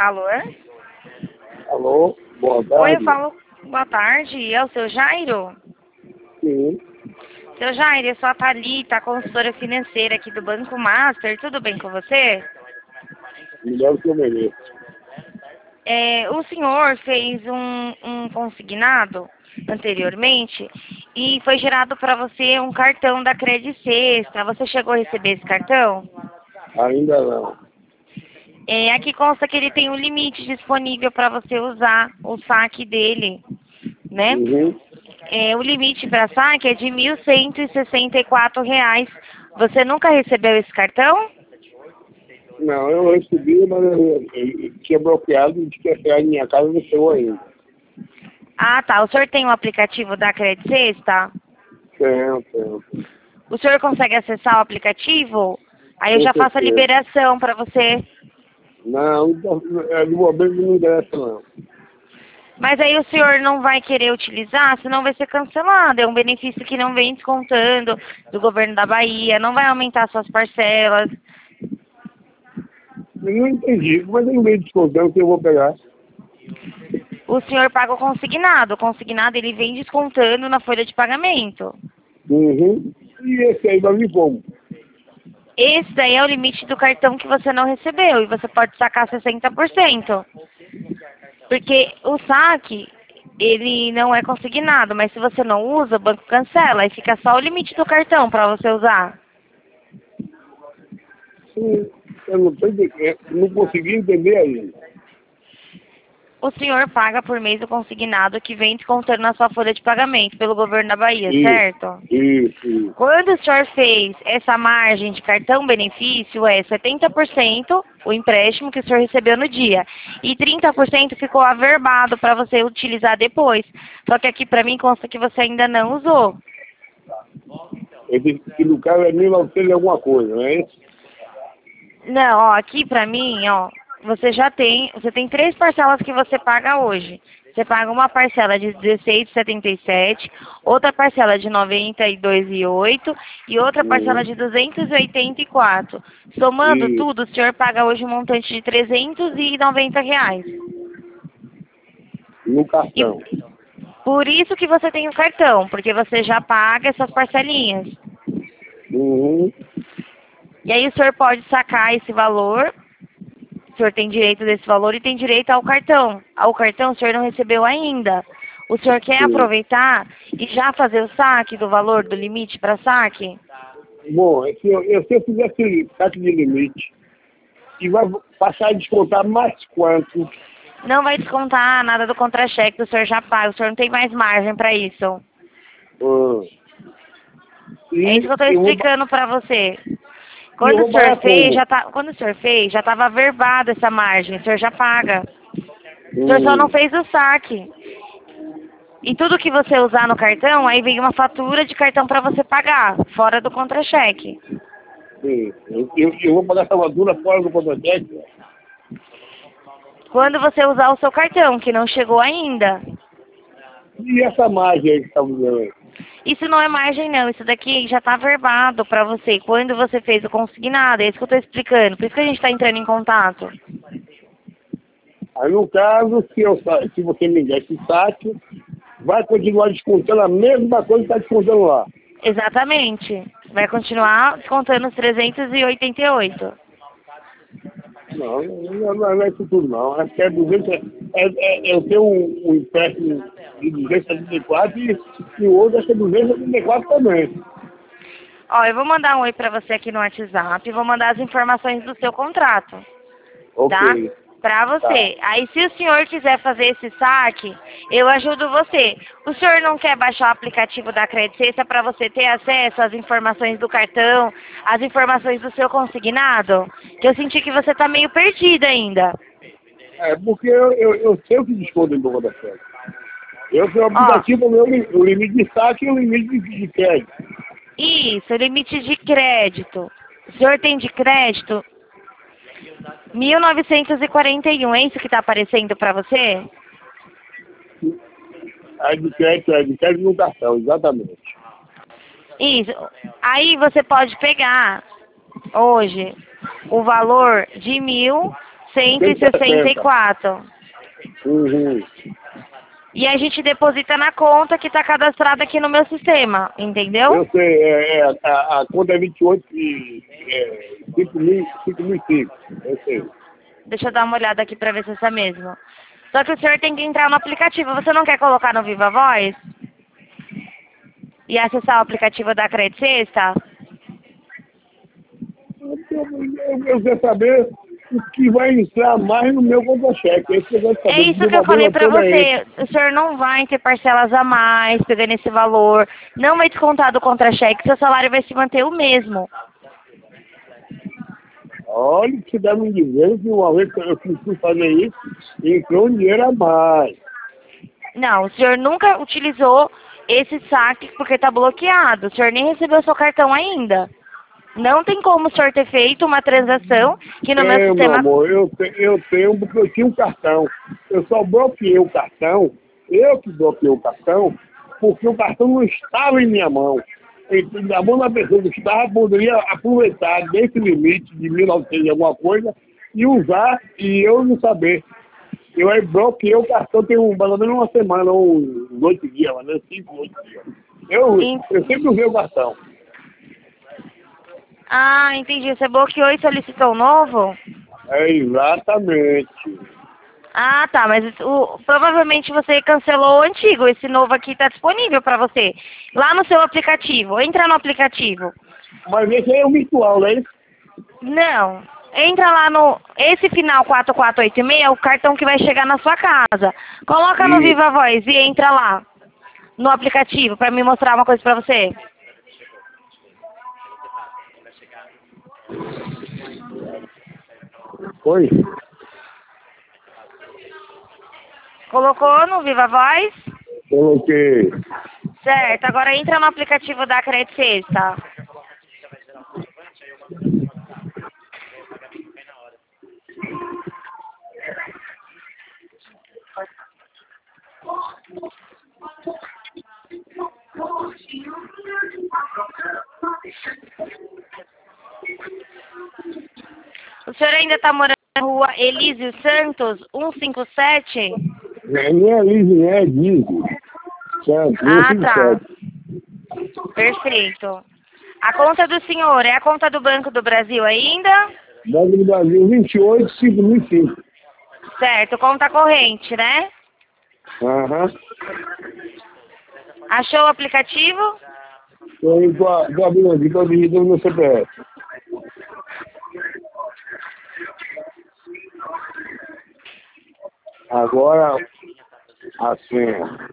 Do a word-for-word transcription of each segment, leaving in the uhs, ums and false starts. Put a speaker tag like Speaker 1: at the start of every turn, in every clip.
Speaker 1: Alô?
Speaker 2: Alô, boa tarde.
Speaker 1: Oi, eu falo boa tarde. É o seu Jairo?
Speaker 2: Sim,
Speaker 1: Seu Jairo, eu sou a Thalita, consultora financeira aqui do Banco Master. Tudo bem com você?
Speaker 2: melhor do que eu mereço.
Speaker 1: É, o senhor fez um, um consignado anteriormente e foi gerado para você um cartão da Credit Sexta. Você chegou a receber esse cartão?
Speaker 2: Ainda não.
Speaker 1: É, aqui consta que ele tem um limite disponível para você usar o saque dele, né?
Speaker 2: Uhum.
Speaker 1: É, o limite para saque é de mil cento e sessenta e quatro reais. Você nunca recebeu esse cartão?
Speaker 2: Não, eu recebi, mas eu, eu, eu tinha bloqueado e tinha chegado em minha casa e não chegou ainda.
Speaker 1: Ah, tá. O senhor tem o aplicativo da Credit Sexta?
Speaker 2: Tenho, tenho.
Speaker 1: O senhor consegue acessar o aplicativo? Aí eu
Speaker 2: Com
Speaker 1: já faço a
Speaker 2: certeza.
Speaker 1: liberação para você.
Speaker 2: Não, não, é, no momento não interessa não.
Speaker 1: Mas aí o senhor não vai querer utilizar, senão vai ser cancelado. É um benefício que não vem descontando do governo da Bahia, não vai aumentar suas parcelas.
Speaker 2: Eu não entendi, mas eu não vejo descontando que eu vou pegar.
Speaker 1: O senhor paga o consignado. O consignado ele vem descontando na folha de pagamento.
Speaker 2: Uhum. E esse aí vai vir como?
Speaker 1: Esse daí é o limite do cartão que você não recebeu e você pode sacar sessenta por cento. Porque o saque, ele não é consignado, mas se você não usa, o banco cancela e fica só o limite do cartão para você usar.
Speaker 2: Sim, eu não, tô entendendo, não consegui entender ainda.
Speaker 1: O senhor paga por mês o consignado que vem descontando na sua folha de pagamento pelo governo da Bahia,
Speaker 2: Isso,
Speaker 1: certo?
Speaker 2: isso, isso.
Speaker 1: Quando o senhor fez essa margem de cartão benefício, é setenta por cento o empréstimo que o senhor recebeu no dia e trinta por cento ficou averbado para você utilizar depois. Só que aqui para mim consta que você ainda não usou.
Speaker 2: Eu disse que no caso é mil e novecentos e alguma coisa, não é isso?
Speaker 1: Não, ó, aqui pra mim, ó, você já tem, você tem três parcelas que você paga hoje. Você paga uma parcela de dezesseis e setenta e sete, outra parcela de noventa e dois e oito e outra parcela
Speaker 2: Uhum.
Speaker 1: de duzentos e oitenta e quatro. Somando
Speaker 2: E
Speaker 1: tudo, o senhor paga hoje um montante de trezentos e noventa reais.
Speaker 2: no
Speaker 1: E
Speaker 2: cartão.
Speaker 1: por isso que você tem o cartão, porque você já paga essas parcelinhas.
Speaker 2: Uhum.
Speaker 1: E aí o senhor pode sacar esse valor. O senhor tem direito desse valor e tem direito ao cartão. Ao cartão o senhor não recebeu ainda. O senhor quer
Speaker 2: Sim.
Speaker 1: aproveitar e já fazer o saque do valor do limite para saque?
Speaker 2: Bom, é que eu, eu, se eu fizesse saque de limite, e vai passar a descontar mais quanto?
Speaker 1: Não vai descontar nada do contra-cheque, o senhor já paga, o senhor não tem mais margem para isso.
Speaker 2: Ah.
Speaker 1: É isso
Speaker 2: E
Speaker 1: que eu estou
Speaker 2: eu vou,
Speaker 1: explicando para você.
Speaker 2: e eu
Speaker 1: Quando o
Speaker 2: vou
Speaker 1: senhor
Speaker 2: pagar
Speaker 1: fez,
Speaker 2: como?
Speaker 1: já tá, quando o senhor fez, já estava averbado essa margem, o senhor já paga. O senhor só não
Speaker 2: Hum.
Speaker 1: fez o saque. E tudo que você usar no cartão, aí vem uma fatura de cartão para você pagar, fora do contra-cheque.
Speaker 2: Sim. Eu, eu, eu vou pagar essa fatura fora do contra-cheque?
Speaker 1: Quando você usar o seu cartão, que não chegou ainda.
Speaker 2: E essa margem aí que está me dando aí?
Speaker 1: Isso não é margem não, isso daqui já está verbado para você, quando você fez o consignado, é isso que eu estou explicando, por isso que a gente está entrando em contato.
Speaker 2: Aí no caso, se, eu, sa- se você me der esse saque, vai continuar descontando a mesma coisa que está descontando lá.
Speaker 1: Exatamente, vai continuar descontando os trezentos e oitenta e oito.
Speaker 2: Não, não, não, não é isso tudo não. Acho que é duzentos, é, é, eu tenho um, um empréstimo de duzentos e setenta e quatro e, e o outro acho que é duzentos e setenta e quatro também.
Speaker 1: Ó, eu vou mandar um oi para você aqui no WhatsApp, vou mandar as informações do seu contrato. Tá?
Speaker 2: Ok,
Speaker 1: Pra
Speaker 2: tá.
Speaker 1: você. Aí se o senhor quiser fazer esse saque, eu ajudo você. O senhor não quer baixar o aplicativo da Credit Sexta para você ter acesso às informações do cartão, às informações do seu consignado? Que eu senti que você tá meio perdida ainda.
Speaker 2: É porque eu, eu, eu sei o que desconto em boca da fé. Eu tenho o
Speaker 1: Ó,
Speaker 2: aplicativo, o meu li- o limite de saque e o limite de, de crédito.
Speaker 1: isso, limite de crédito. O senhor tem de crédito mil novecentos e quarenta e um, é isso que tá aparecendo para você?
Speaker 2: Aí de crédito, é de crédito no cartão, exatamente.
Speaker 1: Isso. Aí você pode pegar hoje o valor de mil cento e sessenta e quatro.
Speaker 2: Uhum.
Speaker 1: E a gente deposita na conta que está cadastrada aqui no meu sistema, entendeu?
Speaker 2: Eu sei, é, é, a, a conta é vinte e oito e é, cinco mil e cinco. Eu sei.
Speaker 1: Deixa eu dar uma olhada aqui para ver se é essa mesmo. Só que o senhor tem que entrar no aplicativo. Você não quer colocar no Viva Voz? E acessar o aplicativo da Credit Sexta?
Speaker 2: Eu, eu, eu quero saber o que vai entrar mais no meu contra-cheque. É isso que eu quero saber.
Speaker 1: É isso que eu falei pra você. O senhor não vai ter parcelas a mais, pegando esse valor. Não vai descontar do contra-cheque. Seu salário vai se manter o mesmo.
Speaker 2: Olha, que você dá me dizendo que uma vez que eu fui fazer isso, entrou um dinheiro a mais.
Speaker 1: Não, o senhor nunca utilizou esse saque porque está bloqueado. O senhor nem recebeu seu cartão ainda. Não tem como o senhor ter feito uma transação que no meu
Speaker 2: É, meu
Speaker 1: sistema...
Speaker 2: amor, eu, te, eu tenho porque eu tinha um cartão. Eu só bloqueei o cartão, eu que bloqueei o cartão, porque o cartão não estava em minha mão. Então, na mão da pessoa que estava, poderia aproveitar desse limite de mil e novecentos e alguma coisa e usar e eu não saber. Eu aí bloqueei o cartão tem um, pelo menos uma semana, ou uns oito dias, mais ou menos cinco, oito dias. Eu,
Speaker 1: Ent-
Speaker 2: eu sempre usei o cartão.
Speaker 1: Ah, entendi. Você bloqueou e solicitou um novo?
Speaker 2: É, exatamente.
Speaker 1: Ah, tá. Mas o, provavelmente você cancelou o antigo. Esse novo aqui está disponível para você. Lá no seu aplicativo. Entra no aplicativo.
Speaker 2: Mas esse aí é o virtual, né?
Speaker 1: Não. Entra lá no... Esse final quatro quatro oito seis é o cartão que vai chegar na sua casa. Coloca no
Speaker 2: E,
Speaker 1: Viva Voz e entra lá no aplicativo para me mostrar uma coisa para você.
Speaker 2: Oi?
Speaker 1: Colocou no Viva Voz?
Speaker 2: Coloquei.
Speaker 1: Certo. Agora entra no aplicativo da Credit Sexta. O senhor ainda está morando na rua Elísio Santos, cento e cinquenta e sete?
Speaker 2: Nem é Liz, é Disney. Certo,
Speaker 1: Ah,
Speaker 2: vinte e
Speaker 1: tá.
Speaker 2: sete.
Speaker 1: Perfeito. A conta do senhor é a conta do Banco do Brasil ainda?
Speaker 2: Banco do Brasil, vinte e oito, cinco mil e cinco.
Speaker 1: Certo, conta corrente, né?
Speaker 2: Aham.
Speaker 1: Achou o aplicativo?
Speaker 2: Estou abrindo aqui, estou digitando no C P F. Agora, a senha.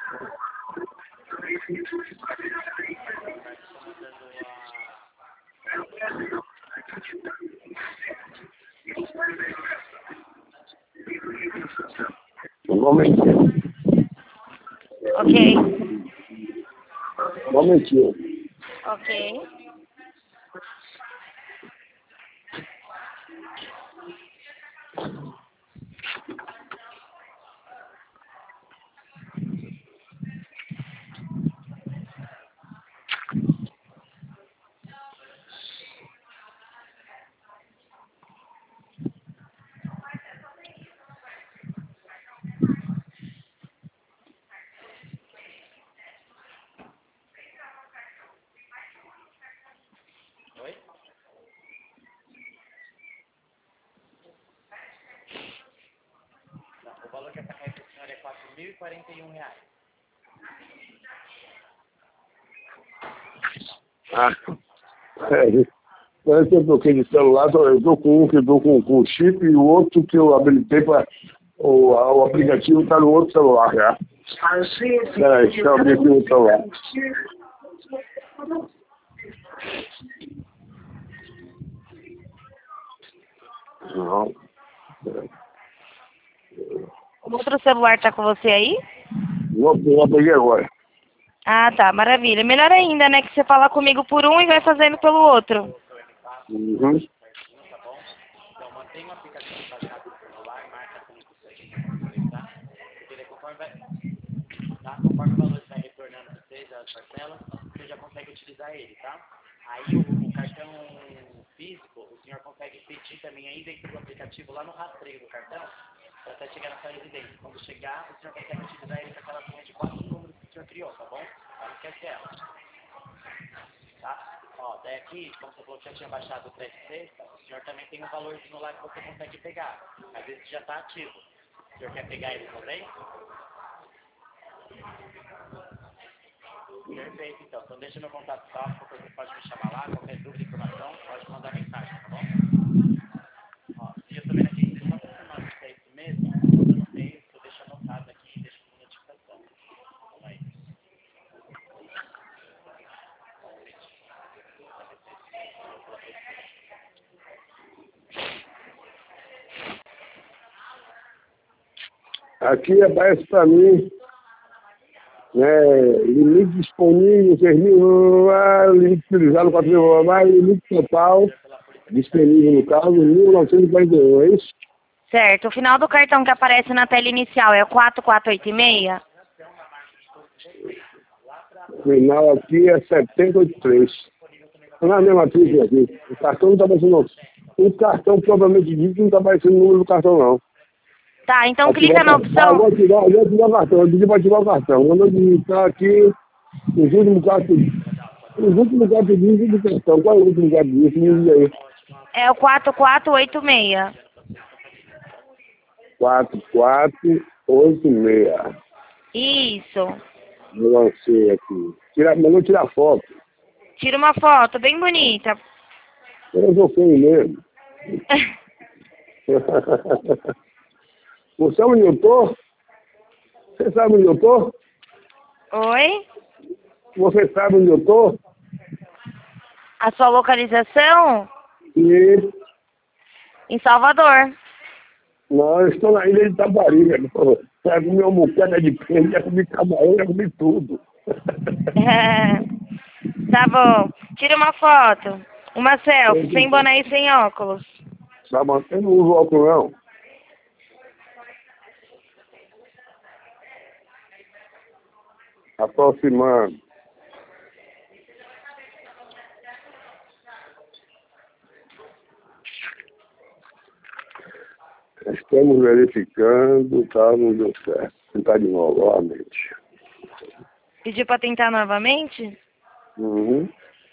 Speaker 2: Um momentinho.
Speaker 1: Ok.
Speaker 2: Um momentinho.
Speaker 1: Ok.
Speaker 2: Ah, é. Parece que eu troquei de celular, tô- eu tô com um que eu tô com, com chip e o outro que eu habilitei para o, o aplicativo está no outro celular já. Peraí, deixa eu abrir aqui o celular. Não.
Speaker 1: O outro celular tá com você aí?
Speaker 2: Vou, vou peguei agora.
Speaker 1: Ah, tá. Maravilha. Melhor ainda, né? Que você fala comigo por um e vai fazendo pelo outro.
Speaker 2: Uhum.
Speaker 3: Aí o, o cartão físico, o senhor consegue pedir também aí dentro do aplicativo, lá no rastreio do cartão, para até chegar na sua residência. Quando chegar, o senhor consegue utilizar ele com aquela senha de quatro números que o senhor criou, tá bom? Não esquece ela. Tá? Ó, daí aqui, como você falou que já tinha baixado o T S C, o senhor também tem um valorzinho lá que você consegue pegar. Às vezes já está ativo. O senhor quer pegar ele também? Perfeito, então. Então deixa meu contato salvo, qualquer coisa pode me chamar lá, qualquer dúvida, informação, pode mandar mensagem, tá bom? Ó, e eu tô vendo aqui, deixa eu só confirmar se é isso mesmo. Quando eu não tenho, eu deixo anotado aqui e deixo com notificação. Calma aí.
Speaker 2: Aqui aparece para mim, né, limite disponível, seis mil, limite utilizado, quatro mil, mais limite total, disponível no caso, mil novecentos e quarenta e um, é isso?
Speaker 1: Certo. O final do cartão que aparece na tela inicial é o quatro quatro oito seis?
Speaker 2: O final aqui é setenta e oito três. Não é a mesma trilha aqui. O cartão não está aparecendo. O cartão provavelmente dito não está aparecendo o número do cartão, não.
Speaker 1: Tá, então
Speaker 2: Ativar
Speaker 1: clica na
Speaker 2: o cartão. Ah,
Speaker 1: opção.
Speaker 2: vou ativar, vou ativar o cartão. Eu pedi para ativar o cartão. Quando eu digitar aqui, os últimos quatro, os últimos quatro dígitos do cartão. Qual é o último quatro dígitos? Me diz aí.
Speaker 1: É o quatro quatro oito seis.
Speaker 2: quatro quatro oito seis.
Speaker 1: Isso.
Speaker 2: Eu lancei aqui. Tira, mandou tirar foto.
Speaker 1: Tira uma foto bem bonita.
Speaker 2: Eu sou feio mesmo. Você sabe onde eu tô? Você sabe onde eu tô?
Speaker 1: Oi?
Speaker 2: Você sabe onde eu tô?
Speaker 1: A sua localização?
Speaker 2: E
Speaker 1: Em Salvador.
Speaker 2: não, eu estou na ilha de Taparica. Já comi uma moqueca de peixe, já comi camarão, já comi tudo.
Speaker 1: Tá bom. Tira uma foto. Uma selfie, sem boné e sem óculos.
Speaker 2: Tá bom, eu não uso óculos não. Aproximando. Estamos verificando, tá, não deu certo. Vou tentar de novo, novamente.
Speaker 1: Pediu pra tentar novamente?
Speaker 2: Uhum.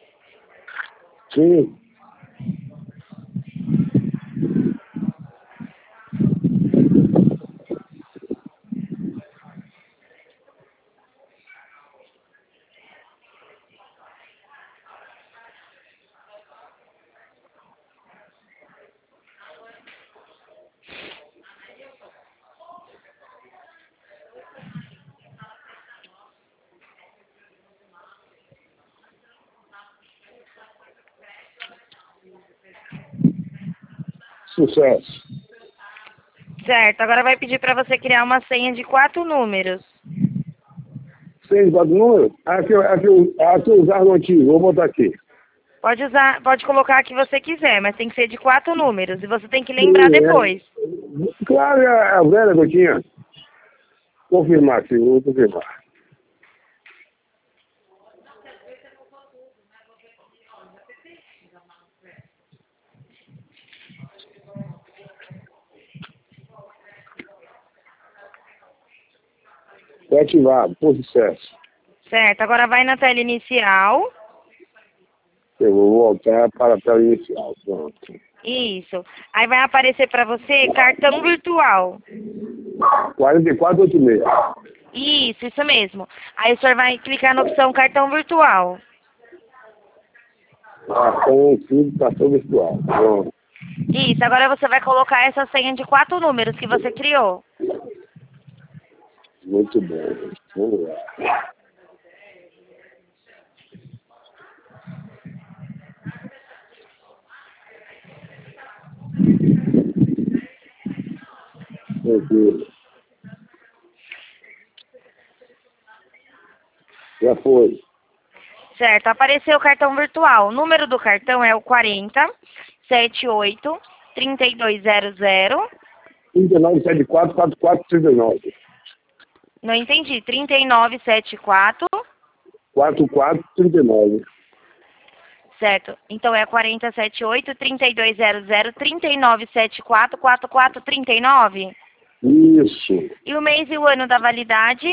Speaker 2: Sim. Sucesso.
Speaker 1: Certo, agora vai pedir pra você criar uma senha de quatro números.
Speaker 2: Seis, quatro números? Aqui, aqui, aqui usar no antigo, vou botar aqui.
Speaker 1: Pode usar, pode colocar a que você quiser, mas tem que ser de quatro números. E você tem que lembrar
Speaker 2: Sim, é.
Speaker 1: depois.
Speaker 2: Claro, é a velha que eu tinha. Confirmar, sim, vou confirmar. Foi ativado, por sucesso.
Speaker 1: Certo, agora vai na tela inicial.
Speaker 2: Eu vou voltar para a tela inicial. Pronto.
Speaker 1: Isso. Aí vai aparecer pra você cartão virtual.
Speaker 2: quatro quatro oito seis.
Speaker 1: Isso, isso mesmo. Aí o senhor vai clicar na opção cartão virtual.
Speaker 2: Cartão, tudo, cartão virtual. Pronto.
Speaker 1: Isso, agora você vai colocar essa senha de quatro números que você criou.
Speaker 2: Muito bem. Vamos lá. Tranquilo. Já foi.
Speaker 1: Certo, apareceu o cartão virtual. O número do cartão é o quarenta, setenta e oito, trinta e dois zero zero.
Speaker 2: trinta e nove setenta e quatro, quarenta e quatro, trinta e nove.
Speaker 1: Não entendi. trinta e nove setenta e quatro.
Speaker 2: quarenta e quatro, trinta e nove.
Speaker 1: Certo. Então é quarenta e sete oito, trinta e dois zero zero, trinta e nove setenta e quatro, quarenta e quatro trinta e nove?
Speaker 2: Isso.
Speaker 1: E o mês e o ano da validade?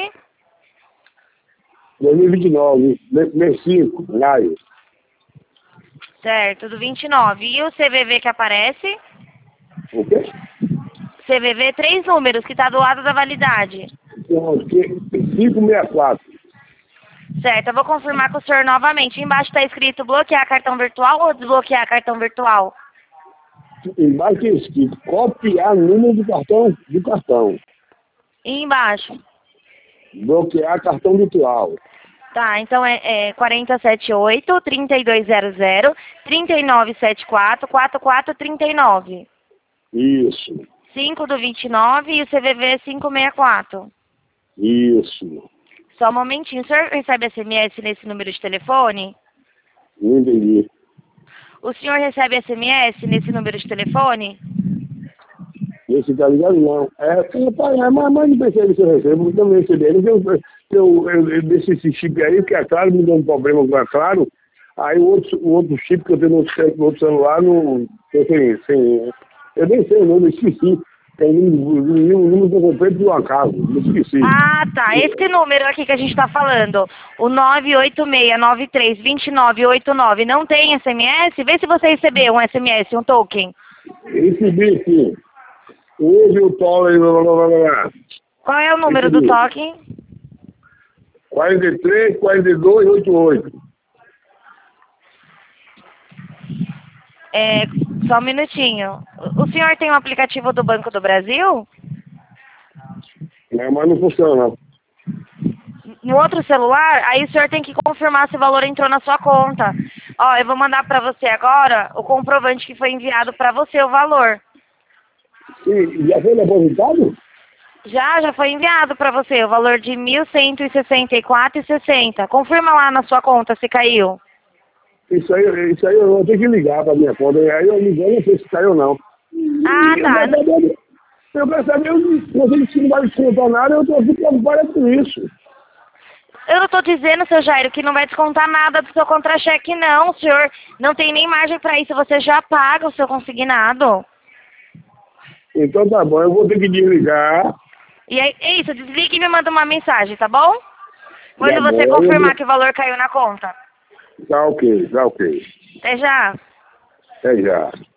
Speaker 2: dois mil e vinte e nove, mês cinco, maio.
Speaker 1: Certo, do vinte e nove. E o C V V que aparece?
Speaker 2: O quê?
Speaker 1: C V V, três números, que está do lado da validade.
Speaker 2: cinco sessenta e quatro.
Speaker 1: Certo, eu vou confirmar com o senhor novamente. Embaixo está escrito bloquear cartão virtual ou desbloquear cartão virtual?
Speaker 2: Embaixo tem escrito copiar número do cartão do cartão.
Speaker 1: E embaixo?
Speaker 2: Bloquear cartão virtual.
Speaker 1: Tá, então é, é quarenta e sete oito, trinta e dois zero zero, trinta e nove setenta e quatro, quarenta e quatro trinta e nove.
Speaker 2: Isso.
Speaker 1: cinco do vinte e nove e o C V V é quinhentos e sessenta e quatro.
Speaker 2: Isso.
Speaker 1: Só um momentinho. O senhor recebe S M S nesse número de telefone?
Speaker 2: Não entendi.
Speaker 1: O senhor recebe S M S nesse número de telefone?
Speaker 2: Esse tá ligado não. É, pai, é, mas, mas não percebe se eu recebo, porque eu não recebi. Eu, eu, eu, eu, eu deixei esse chip aí, que é claro, me deu um problema com a Claro. Aí o outro, o outro chip que eu tenho no outro, no outro celular, não, eu, sem, sem, eu nem sei o nome, esqueci. É o número, o número que eu comprei por um acaso, me esqueci.
Speaker 1: Ah, tá. Esse número aqui que a gente está falando, o nove oito seis nove três dois nove oito nove, não tem S M S? Vê se você recebeu um S M S, um token.
Speaker 2: Recebi, sim. Hoje o token, blá, blá, blá, blá.
Speaker 1: Qual é o número
Speaker 2: Recebi.
Speaker 1: do token?
Speaker 2: quarenta e três, quarenta e dois, oitenta e oito.
Speaker 1: É, só um minutinho. O o senhor tem um aplicativo do Banco do Brasil?
Speaker 2: Não, mas não funciona, não.
Speaker 1: No outro celular, aí o senhor tem que confirmar se o valor entrou na sua conta. Ó, eu vou mandar para você agora o comprovante que foi enviado para você, o valor.
Speaker 2: Sim, já foi depositado?
Speaker 1: Já, já foi enviado para você, o valor de mil cento e sessenta e quatro reais e sessenta centavos. Confirma lá na sua conta se caiu.
Speaker 2: Isso aí, isso aí eu vou ter que ligar para minha conta. Aí eu liguei, não sei se caiu ou não.
Speaker 1: Ah, tá.
Speaker 2: Eu, eu, eu quero saber, você disse que não vai descontar nada, eu estou preocupado com isso.
Speaker 1: Eu não estou dizendo, seu Jairo, que não vai descontar nada do seu contra-cheque, não. O senhor não tem nem margem para isso. Você já paga o seu consignado.
Speaker 2: Então tá bom, eu vou ter que desligar.
Speaker 1: E é é isso, desligue e me manda uma mensagem, tá bom? Quando
Speaker 2: Tá
Speaker 1: você
Speaker 2: bom,
Speaker 1: confirmar
Speaker 2: eu-
Speaker 1: que o valor caiu na conta.
Speaker 2: Tá ok, tá ok.
Speaker 1: Até já.
Speaker 2: Até já.